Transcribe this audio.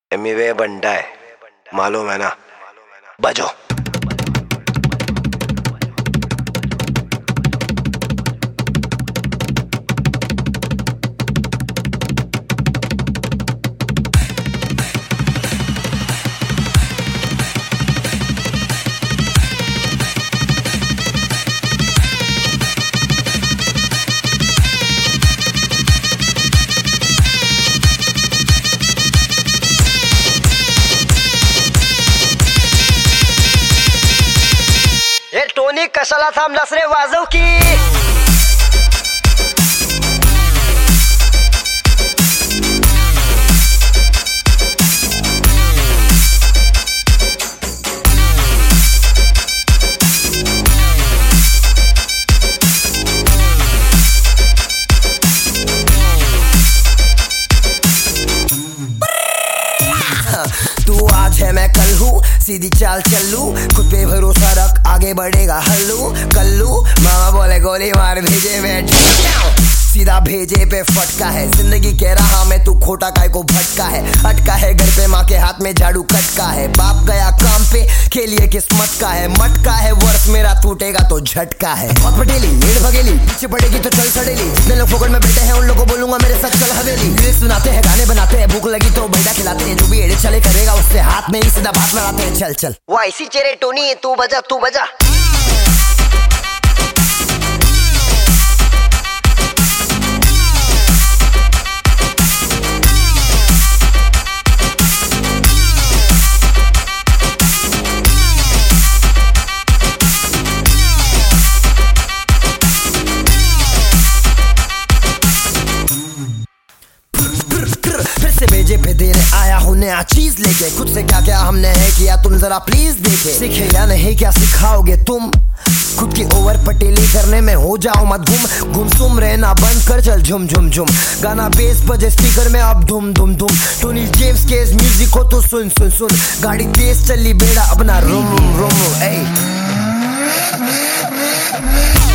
एमिवे बंटा है, मालूम है ना। बजो। टोनी कशाला थांबलास रे, वाजव की। तू आज है मैं कल हूँ, सीधी चाल चलू, खुद पे भरोसा रख, आगे बढ़ेगा हल्लू कल्लू। मामा बोले गोली मार भेजे में सीधा भेजे पे फटका है। जिंदगी कह रहा मैं तू खोटा काय को भटका है। अटका है घर पे माँ के हाथ में झाड़ू कटका है। बाप गया काम पे खेलिए किस्मत का है। मटका है वर्ष मेरा टूटेगा तो झटका है। बहुत पटेली नीड भगेली, पीछे पड़ेगी तो चल सड़ेली। जितने लोग फोकट में बैठे हैं उन लोगों को बोलूंगा मेरे साथ चल हवेली। लिरिक्स सुनाते हैं, गाने बनाते हैं, भूख लगी तो बैठा खिलाते हैं। जो भी एड़े चले करेगा उससे हाथ में ही सीधा बात लड़ाते हैं। चल चल वो ऐसी चेहरे टोनी, तू बजा तू बजा। फिर से भेजे पे देने आया हूँ नया चीज लेके। खुद से क्या क्या हमने है किया तुम जरा प्लीज देखे। सीखे या नहीं क्या सिखाओगे तुम, खुद की ओवर पटेली करने में हो जाओ मत गुम। गुमसुम रहना बंद कर, चल झुम झुम झुम। गाना बेस बजे स्पीकर में अब धुम धुम धुम। टोनी जेम्स के इस म्यूजिक को तो सुन सुन सुन। गाड़ी तेज चली बेड़ा अपना रूम रूम रूम।